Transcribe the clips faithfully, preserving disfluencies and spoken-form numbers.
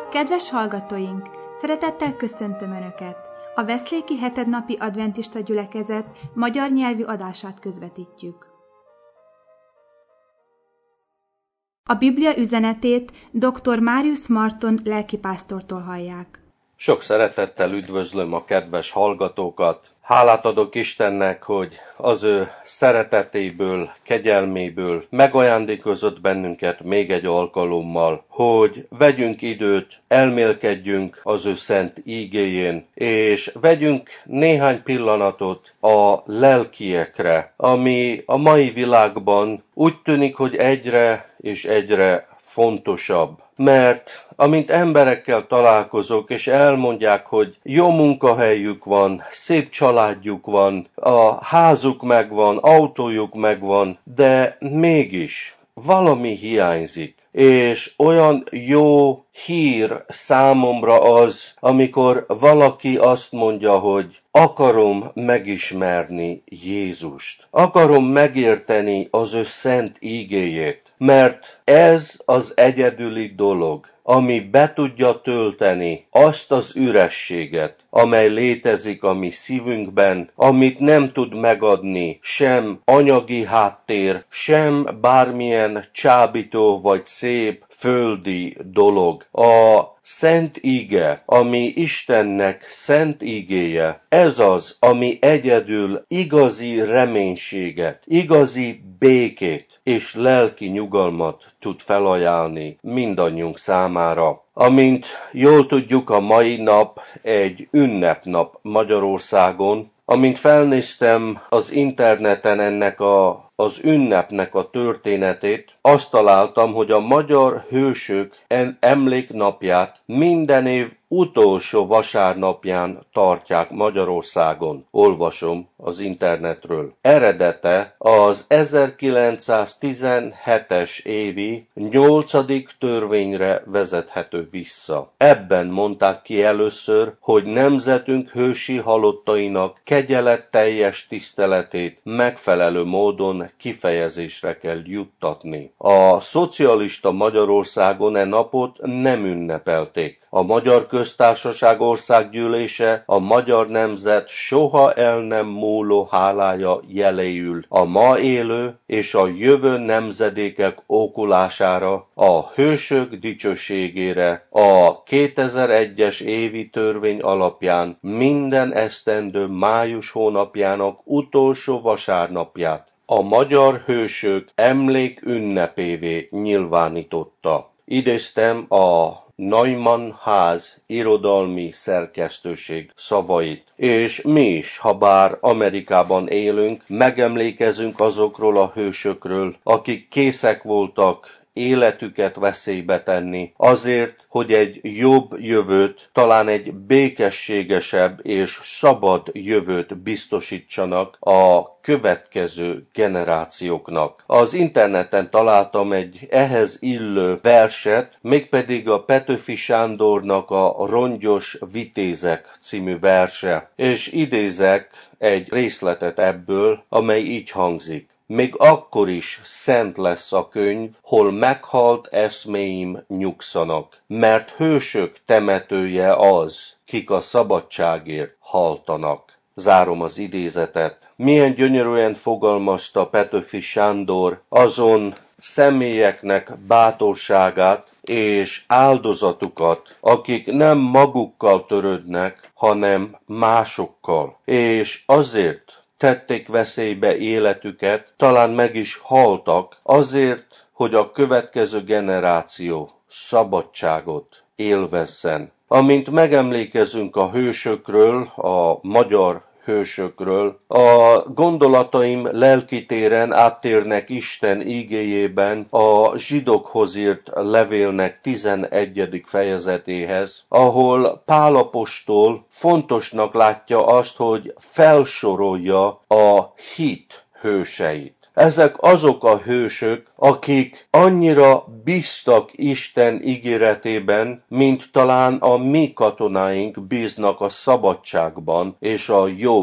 Kedves hallgatóink! Szeretettel köszöntöm Önöket! A Veszléki hetednapi adventista gyülekezet magyar nyelvű adását közvetítjük. A Biblia üzenetét dr. Marius Marton lelkipásztortól hallják. Sok szeretettel üdvözlöm a kedves hallgatókat. Hálát adok Istennek, hogy az ő szeretetéből, kegyelméből megajándékozott bennünket még egy alkalommal, hogy vegyünk időt, elmélkedjünk az ő szent ígéjén, és vegyünk néhány pillanatot a lelkiekre, ami a mai világban úgy tűnik, hogy egyre és egyre fontosabb. Mert amint emberekkel találkozok, és elmondják, hogy jó munkahelyük van, szép családjuk van, a házuk megvan, autójuk megvan, de mégis valami hiányzik. És olyan jó hír számomra az, amikor valaki azt mondja, hogy akarom megismerni Jézust. Akarom megérteni az ő szent ígéjét. Mert ez az egyedüli dolog, ami be tudja tölteni azt az ürességet, amely létezik a mi szívünkben, amit nem tud megadni sem anyagi háttér, sem bármilyen csábító vagy szép földi dolog. A szent íge, ami Istennek szent ígéje, ez az, ami egyedül igazi reménységet, igazi békét és lelki nyugalmat tud felajánlni mindannyiunk számára. Amint jól tudjuk, a mai nap egy ünnepnap Magyarországon. Amint felnéztem az interneten ennek a az ünnepnek a történetét, azt találtam, hogy a magyar hősök emléknapját minden év utolsó vasárnapján tartják Magyarországon. Olvasom az internetről. Eredete az ezerkilencszáztizenhetes évi nyolcadik törvényre vezethető vissza. Ebben mondták ki először, hogy nemzetünk hősi halottainak kegyeletteljes tiszteletét megfelelő módon kifejezésre kell juttatni. A szocialista Magyarországon e napot nem ünnepelték. A Magyar Köztársaság Országgyűlése a magyar nemzet soha el nem múló hálája jeléül a ma élő és a jövő nemzedékek ókulására, a hősök dicsőségére, a kétezer-egyes évi törvény alapján minden esztendő május hónapjának utolsó vasárnapját a magyar hősök emlék ünnepévé nyilvánította. Idéztem a Neumann ház irodalmi szerkesztőség szavait. És mi is, ha bár Amerikában élünk, megemlékezünk azokról a hősökről, akik készek voltak életüket veszélybe tenni, azért, hogy egy jobb jövőt, talán egy békességesebb és szabad jövőt biztosítsanak a következő generációknak. Az interneten találtam egy ehhez illő verset, mégpedig a Petőfi Sándornak a Rongyos vitézek című verse, és idézek egy részletet ebből, amely így hangzik. Még akkor is szent lesz a könyv, hol meghalt eszméim nyugszanak, mert hősök temetője az, kik a szabadságért haltanak. Zárom az idézetet. Milyen gyönyörűen fogalmazta Petőfi Sándor azon személyeknek bátorságát és áldozatukat, akik nem magukkal törődnek, hanem másokkal, és azért tették veszélybe életüket, talán meg is haltak, azért, hogy a következő generáció szabadságot élvezzen. Amint megemlékezünk a hősökről, a magyar hősökről, a gondolataim lelkitéren áttérnek Isten igéjében a zsidókhoz írt levélnek tizenegyedik fejezetéhez, ahol Pál apostol fontosnak látja azt, hogy felsorolja a hit hőseit. Ezek azok a hősök, akik annyira bíztak Isten ígéretében, mint talán a mi katonáink bíznak a szabadságban és a jobb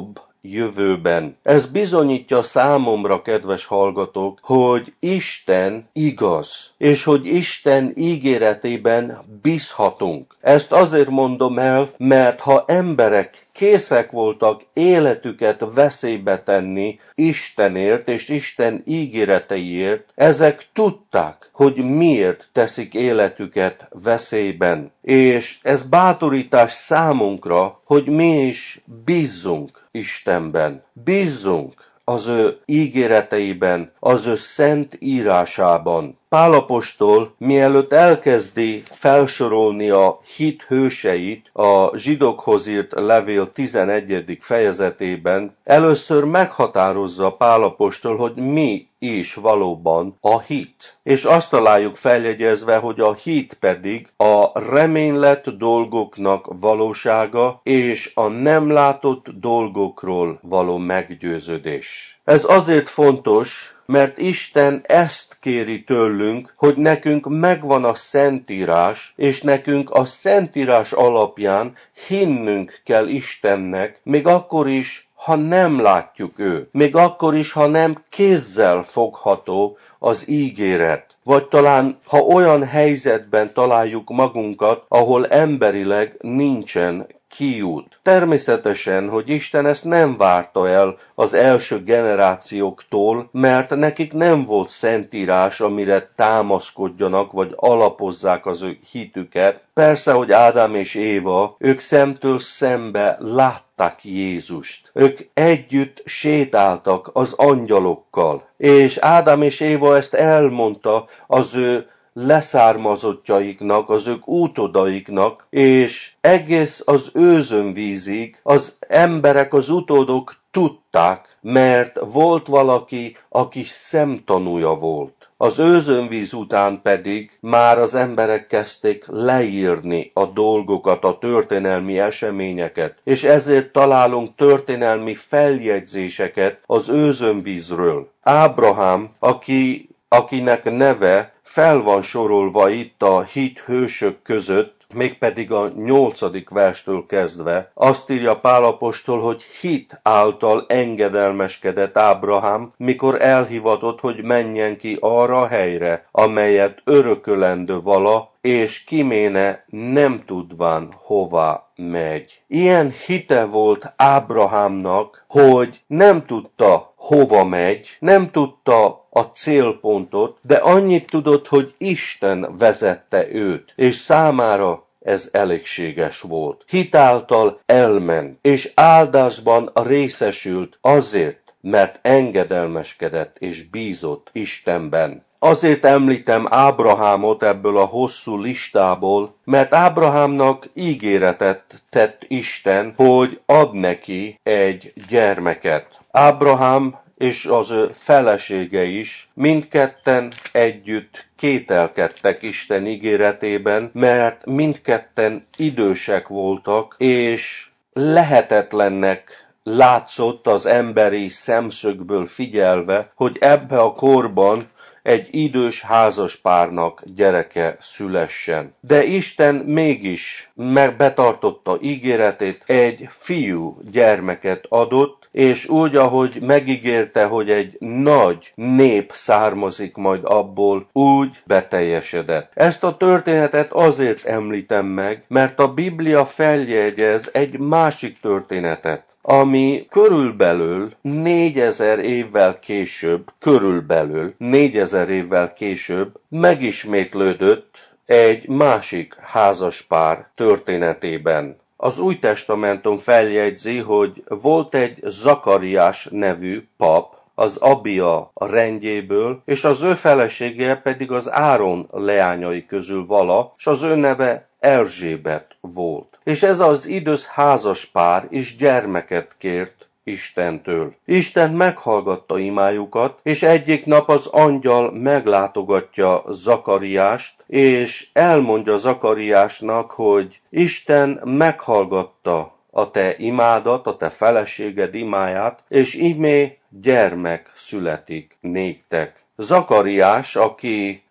jövőben. Ez bizonyítja számomra, kedves hallgatók, hogy Isten igaz, és hogy Isten ígéretében bízhatunk. Ezt azért mondom el, mert ha emberek készek voltak életüket veszélybe tenni Istenért és Isten ígéreteiért, ezek tudták, hogy miért teszik életüket veszélyben. És ez bátorítás számunkra, hogy mi is bízzunk Istenben. Bízzunk az ő ígéreteiben, az ő szent írásában. Pál apostol, mielőtt elkezdi felsorolni a hit hőseit a zsidókhoz írt levél tizenegyedik fejezetében, először meghatározza Pál apostol, hogy mi is valóban a hit. És azt találjuk feljegyezve, hogy a hit pedig a reménylett dolgoknak valósága és a nem látott dolgokról való meggyőződés. Ez azért fontos, mert Isten ezt kéri tőlünk, hogy nekünk megvan a Szentírás, és nekünk a Szentírás alapján hinnünk kell Istennek, még akkor is, ha nem látjuk őt, még akkor is, ha nem kézzel fogható az ígéret. Vagy talán, ha olyan helyzetben találjuk magunkat, ahol emberileg nincsen kiút. Természetesen, hogy Isten ezt nem várta el az első generációktól, mert nekik nem volt szentírás, amire támaszkodjanak, vagy alapozzák az ő hitüket. Persze, hogy Ádám és Éva, ők szemtől szembe látták Jézust. Ők együtt sétáltak az angyalokkal. És Ádám és Éva ezt elmondta az ő leszármazottjaiknak, az ők utódaiknak, és egész az őzönvízig az emberek, az utódok tudták, mert volt valaki, aki szemtanúja volt. Az őzönvíz után pedig már az emberek kezdték leírni a dolgokat, a történelmi eseményeket, és ezért találunk történelmi feljegyzéseket az őzönvízről. Ábrahám, aki akinek neve fel van sorolva itt a hit hősök között, mégpedig a nyolcadik verstől kezdve, azt írja Pál apostol, hogy hit által engedelmeskedett Ábrahám, mikor elhivatott, hogy menjen ki arra a helyre, amelyet örökölendő vala, és kiméne nem tudván hová megy. Ilyen hite volt Ábrahámnak, hogy nem tudta hova megy, nem tudta a célpontot, de annyit tudott, hogy Isten vezette őt, és számára ez elégséges volt. Hitáltal elment, és áldásban részesült azért, mert engedelmeskedett és bízott Istenben. Azért említem Ábrahámot ebből a hosszú listából, mert Ábrahámnak ígéretet tett Isten, hogy ad neki egy gyermeket. Ábrahám és az ő felesége is mindketten együtt kételkedtek Isten ígéretében, mert mindketten idősek voltak, és lehetetlennek látszott az emberi szemszögből figyelve, hogy ebbe a korban egy idős házaspárnak gyereke szülessen. De Isten mégis betartotta ígéretét, egy fiú gyermeket adott, és úgy, ahogy megígérte, hogy egy nagy nép származik majd abból, úgy beteljesedett. Ezt a történetet azért említem meg, mert a Biblia feljegyez egy másik történetet, ami körülbelül négyezer évvel később, körülbelül négyezer évvel később megismétlődött egy másik házaspár történetében. Az Új Testamentum feljegyzi, hogy volt egy Zakariás nevű pap, az Abia rendjéből, és az ő felesége pedig az Áron leányai közül vala, és az ő neve Erzsébet volt. És ez az idős házaspár is gyermeket kért Istentől. Isten meghallgatta imájukat, és egyik nap az angyal meglátogatja Zakariást, és elmondja Zakariásnak, hogy Isten meghallgatta a te imádat, a te feleséged imáját, és íme gyermek születik néktek. Zakariás, aki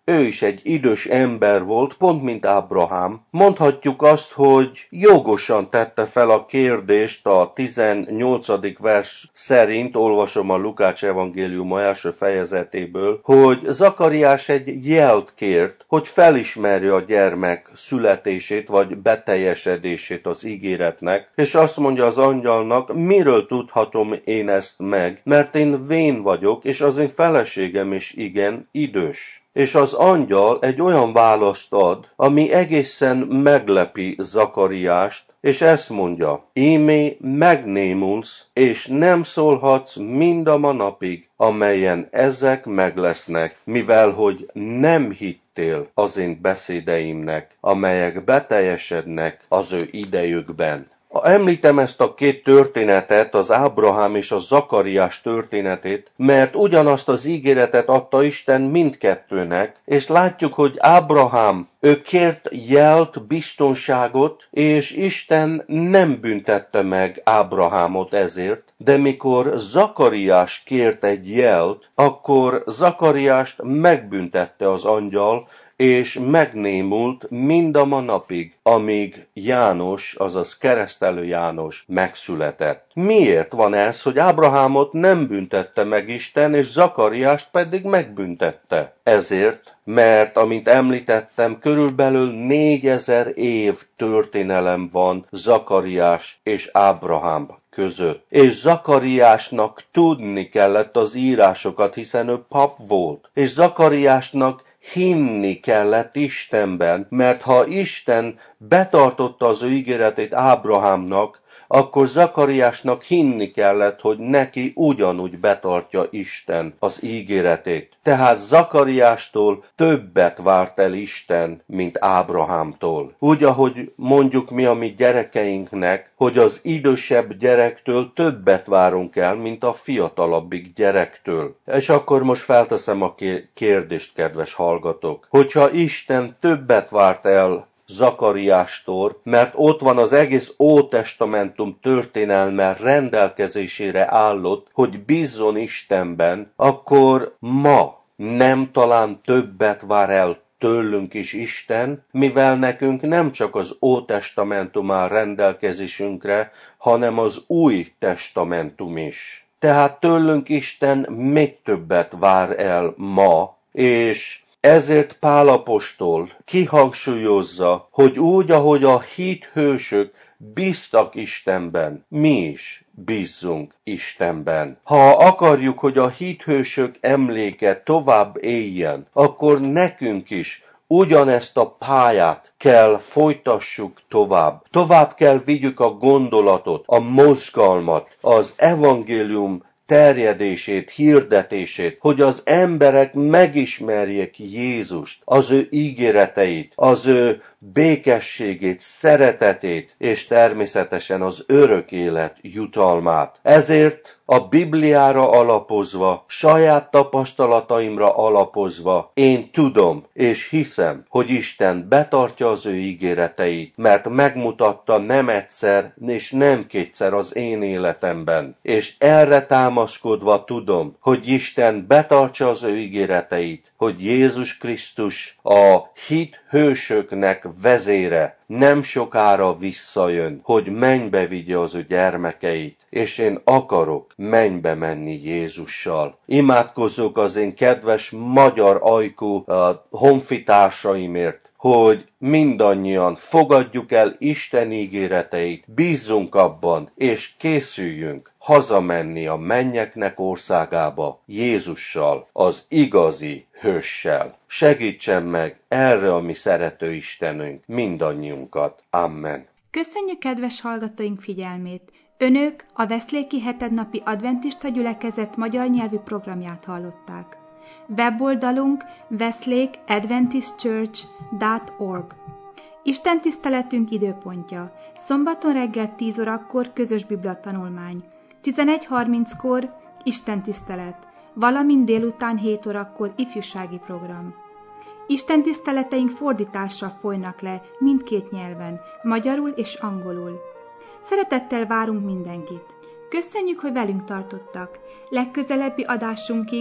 ő is egy idős ember volt, pont mint Ábrahám. Mondhatjuk azt, hogy jogosan tette fel a kérdést a tizennyolcadik vers szerint, olvasom a Lukács evangéliuma első fejezetéből, hogy Zakariás egy jelt kért, hogy felismerje a gyermek születését, vagy beteljesedését az ígéretnek, és azt mondja az angyalnak, miről tudhatom én ezt meg, mert én vén vagyok, és az én feleségem is igen idős. És az angyal egy olyan választ ad, ami egészen meglepi Zakariást, és ezt mondja, ímé megnémulsz, és nem szólhatsz mind a napig, amelyen ezek meglesznek, mivel hogy nem hittél az én beszédeimnek, amelyek beteljesednek az ő idejükben. Említem ezt a két történetet, az Ábrahám és a Zakariás történetét, mert ugyanazt az ígéretet adta Isten mindkettőnek, és látjuk, hogy Ábrahám, ő kért jelt, biztonságot, és Isten nem büntette meg Ábrahámot ezért, de mikor Zakariás kért egy jelt, akkor Zakariást megbüntette az angyal, és megnémult mind a manapig, amíg János, azaz keresztelő János megszületett. Miért van ez, hogy Ábrahámot nem büntette meg Isten, és Zakariást pedig megbüntette? Ezért, mert, amint említettem, körülbelül négyezer év történelem van Zakariás és Ábrahám között. És Zakariásnak tudni kellett az írásokat, hiszen ő pap volt. És Zakariásnak hinni kellett Istenben, mert ha Isten betartotta az ő ígéretét Ábrahámnak, akkor Zakariásnak hinni kellett, hogy neki ugyanúgy betartja Isten az ígéretét. Tehát Zakariástól többet várt el Isten, mint Ábrahámtól. Úgy, ahogy mondjuk mi a mi gyerekeinknek, hogy az idősebb gyerektől többet várunk el, mint a fiatalabbik gyerektől. És akkor most felteszem a kérdést, kedves hallgatók, hogyha Isten többet várt el Zakariástól, mert ott van az egész Ótestamentum történelme rendelkezésére állott, hogy bízzon Istenben, akkor ma nem talán többet vár el tőlünk is Isten, mivel nekünk nem csak az Ótestamentum áll rendelkezésünkre, hanem az Új Testamentum is. Tehát tőlünk Isten még többet vár el ma, és ezért Pál apostol kihangsúlyozza, hogy úgy, ahogy a hithősök bíztak Istenben, mi is bízzunk Istenben. Ha akarjuk, hogy a hithősök emléke tovább éljen, akkor nekünk is ugyanezt a pályát kell folytassuk tovább. Tovább kell vigyük a gondolatot, a mozgalmat, az evangélium terjedését, hirdetését, hogy az emberek megismerjék Jézust, az ő ígéreteit, az ő békességét, szeretetét, és természetesen az örök élet jutalmát. Ezért a Bibliára alapozva, saját tapasztalataimra alapozva, én tudom és hiszem, hogy Isten betartja az ő ígéreteit, mert megmutatta nem egyszer és nem kétszer az én életemben. És erre támaszkodva tudom, hogy Isten betartja az ő ígéreteit, hogy Jézus Krisztus a hit hősöknek vezére nem sokára visszajön, hogy mennybe vigye az ő gyermekeit, és én akarok mennybe menni Jézussal. Imádkozzuk az én kedves magyar ajkú uh, honfitársaimért, hogy mindannyian fogadjuk el Isten ígéreteit, bízzunk abban, és készüljünk hazamenni a mennyeknek országába Jézussal, az igazi hőssel. Segítsen meg erre a mi szerető Istenünk mindannyiunkat. Amen. Köszönjük kedves hallgatóink figyelmét! Önök a Veszléki hetednapi adventista gyülekezet magyar nyelvű programját hallották. Weboldalunk weslake adventist church dot org. Isten tiszteletünk időpontja: szombaton reggel tíz órakor közös bibliatanulmány, tizenegy harminckor Isten tisztelet, valamint délután hét órakor ifjúsági program. Isten tiszteleteink fordításra folynak le mindkét nyelven, magyarul és angolul. Szeretettel várunk mindenkit. Köszönjük, hogy velünk tartottak. Legközelebbi adásunkig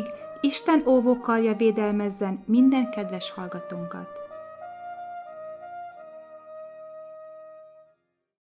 Isten óvókarja védelmezzen minden kedves hallgatónkat.